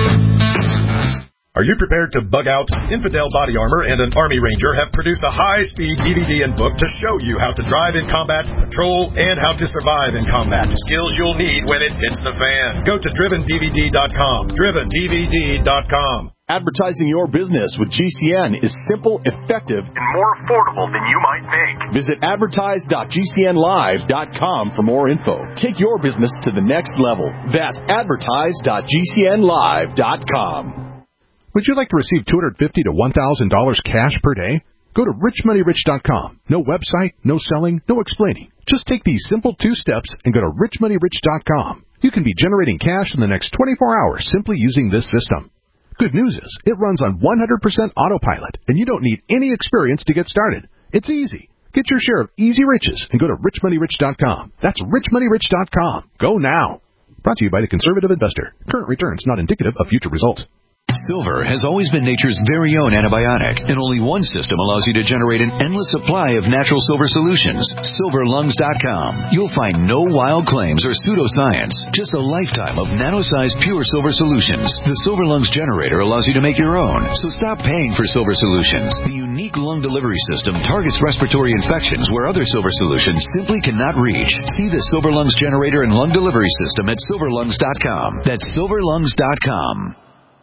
Are you prepared to bug out? Infidel Body Armor and an Army Ranger have produced a high-speed D V D and book to show you how to drive in combat, patrol, and how to survive in combat. Skills you'll need when it hits the fan. Go to driven D V D dot com. driven D V D dot com. Advertising your business with G C N is simple, effective, and more affordable than you might think. Visit advertise dot G C N live dot com for more info. Take your business to the next level. That's advertise dot G C N live dot com. Would you like to receive two hundred fifty dollars to one thousand dollars cash per day? Go to rich money rich dot com. No website, no selling, no explaining. Just take these simple two steps and go to rich money rich dot com. You can be generating cash in the next twenty-four hours simply using this system. Good news is, it runs on one hundred percent autopilot, and you don't need any experience to get started. It's easy. Get your share of easy riches and go to rich money rich dot com. That's rich money rich dot com. Go now. Brought to you by the Conservative Investor. Current returns not indicative of future results. Silver has always been nature's very own antibiotic, and only one system allows you to generate an endless supply of natural silver solutions. silver lungs dot com. You'll find no wild claims or pseudoscience, just a lifetime of nano-sized pure silver solutions. The Silver Lungs generator allows you to make your own, so stop paying for silver solutions. The unique lung delivery system targets respiratory infections where other silver solutions simply cannot reach. See the Silver Lungs generator and lung delivery system at silver lungs dot com. That's silver lungs dot com.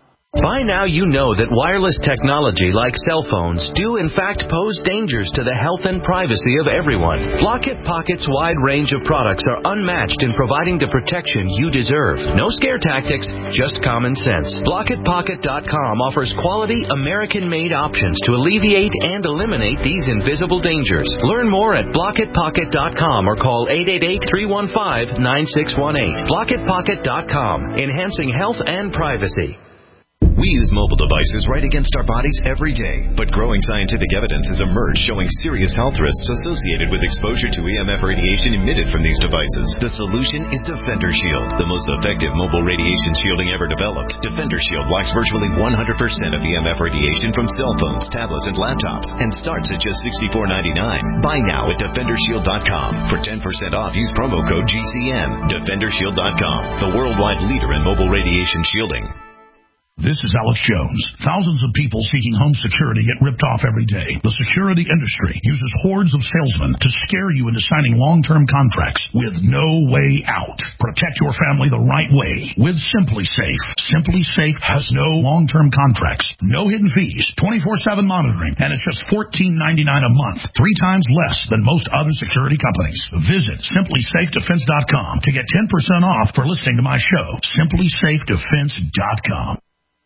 By now you know that wireless technology like cell phones do in fact pose dangers to the health and privacy of everyone. Blockit Pocket's wide range of products are unmatched in providing the protection you deserve. No scare tactics, just common sense. Blockit Pocket dot com offers quality American-made options to alleviate and eliminate these invisible dangers. Learn more at Blockit Pocket dot com or call eight eight eight, three one five, nine six one eight. Blockit Pocket dot com, enhancing health and privacy. We use mobile devices right against our bodies every day, but growing scientific evidence has emerged showing serious health risks associated with exposure to E M F radiation emitted from these devices. The solution is Defender Shield, the most effective mobile radiation shielding ever developed. Defender Shield blocks virtually one hundred percent of E M F radiation from cell phones, tablets, and laptops, and starts at just sixty-four ninety-nine. Buy now at defender shield dot com. For ten percent off, use promo code G C N. defender shield dot com, the worldwide leader in mobile radiation shielding. This is Alex Jones. Thousands of people seeking home security get ripped off every day. The security industry uses hordes of salesmen to scare you into signing long-term contracts with no way out. Protect your family the right way with SimpliSafe. SimpliSafe has no long-term contracts, no hidden fees, twenty-four seven monitoring, and it's just fourteen ninety-nine a month, three times less than most other security companies. Visit simply safe defense dot com to get ten percent off for listening to my show. simply safe defense dot com.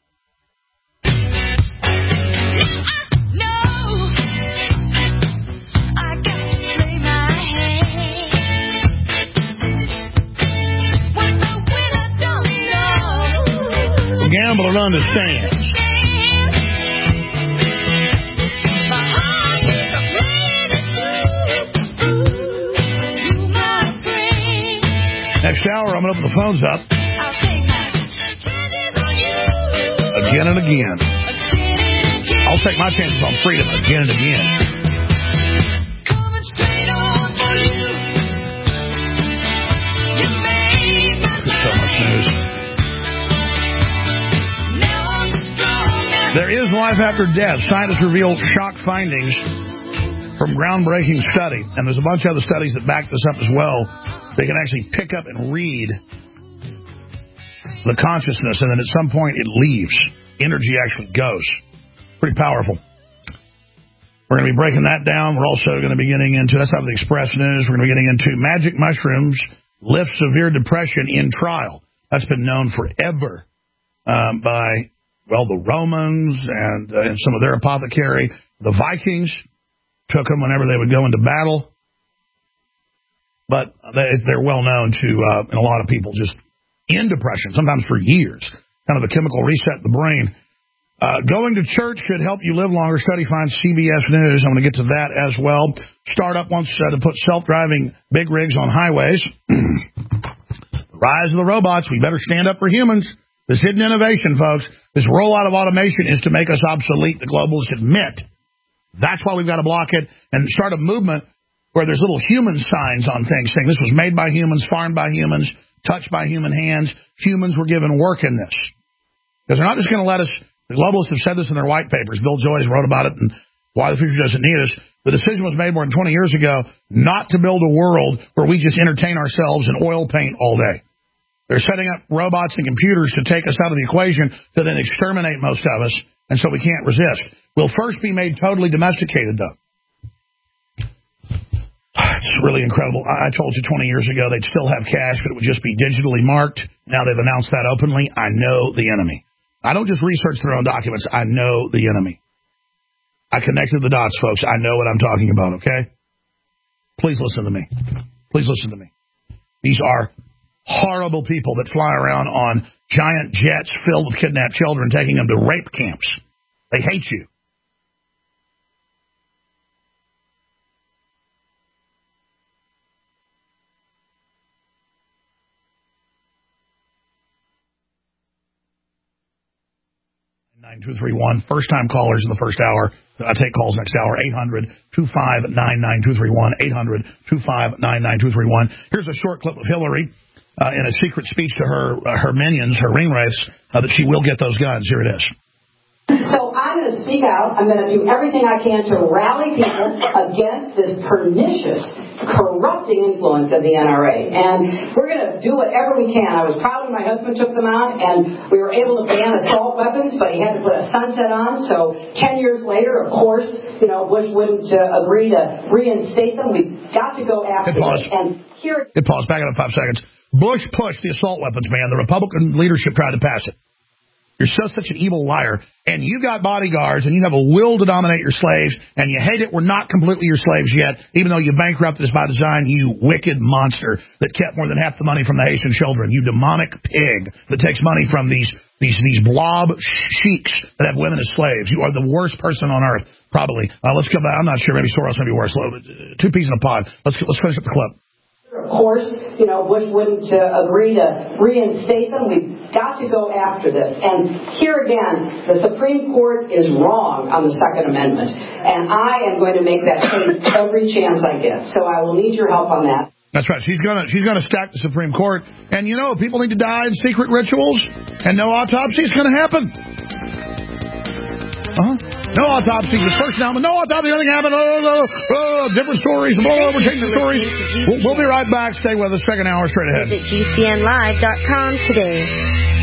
Gambler understands. next hour, I'm going to open the phones up. Again and again. I'll take my chances on freedom again and again. There's so much news. There is life after death. Scientists reveal shock findings from groundbreaking study. And there's a bunch of other studies that back this up as well. They can actually pick up and read the consciousness, and then at some point it leaves. Energy actually goes. Pretty powerful. We're going to be breaking that down. We're also going to be getting into, that's out of the Express News, we're going to be getting into magic mushrooms lift severe depression in trial. That's been known forever um, by, well, the Romans and, uh, and some of their apothecary. The Vikings took them whenever they would go into battle. But they, they're well known to, uh, and a lot of people just in depression, sometimes for years. Kind of a chemical reset of the brain. Uh, going to church could help you live longer. Study finds C B S News. I'm going to get to that as well. Startup wants uh, to put self-driving big rigs on highways. The rise of the robots. We better stand up for humans. This hidden innovation, folks. This rollout of automation is to make us obsolete. The globalists admit. That's why we've got to block it and start a movement where there's little human signs on things saying this was made by humans, farmed by humans, touched by human hands. Humans were given work in this. Because they're not just going to let us, the globalists have said this in their white papers. Bill Joyce wrote about it and Why the Future Doesn't Need Us. The decision was made more than twenty years ago not to build a world where we just entertain ourselves in oil paint all day. They're setting up robots and computers to take us out of the equation to then exterminate most of us, and so we can't resist. We'll first be made totally domesticated, though. It's really incredible. I told you twenty years ago they'd still have cash, but it would just be digitally marked. Now they've announced that openly. I know the enemy. I don't just research their own documents. I know the enemy. I connected the dots, folks. I know what I'm talking about, okay? Please listen to me. Please listen to me. These are horrible people that fly around on giant jets filled with kidnapped children, taking them to rape camps. They hate you. nine two three one. First-time callers in the first hour. I take calls next hour. eight hundred, two five nine, nine two three one. eight hundred, two five nine, nine two three one. Here's a short clip of Hillary uh, in a secret speech to her uh, her minions, her ring wraiths, uh, that she will get those guns. Here it is. So I'm going to speak out. I'm going to do everything I can to rally people against this pernicious, corrupting influence of the N R A. And we're going to do whatever we can. I was proud when my husband took them out, and we were able to ban assault weapons, but he had to put a sunset on. So ten years later, of course, you know, Bush wouldn't uh, agree to reinstate them. We've got to go after them. And here... Hit pause. Back it up five seconds. Bush pushed the assault weapons ban. The Republican leadership tried to pass it. You're so such an evil liar, and you got bodyguards, and you have a will to dominate your slaves, and you hate it. We're not completely your slaves yet, even though you bankrupted us by design, you wicked monster that kept more than half the money from the Haitian children. You demonic pig that takes money from these these these blob sheiks that have women as slaves. You are the worst person on earth, probably. Uh, let's go back. I'm not sure. Maybe Soros may be worse. Two peas in a pod. Let's let's finish up the clip. Of course, you know, Bush wouldn't uh, agree to reinstate them. We've got to go after this. And here again, the Supreme Court is wrong on the Second Amendment. And I am going to make that case every chance I get. So I will need your help on that. That's right. She's gonna she's gonna stack the Supreme Court. And you know, people need to die in secret rituals, and no autopsy is going to happen. Uh-huh. No autopsy. This first announcement. No autopsy. Nothing happened. Oh, oh, oh, different stories. Oh, we're changing stories. We'll, we'll be right back. Stay with us. Second hour straight ahead. Visit G C N live dot com today.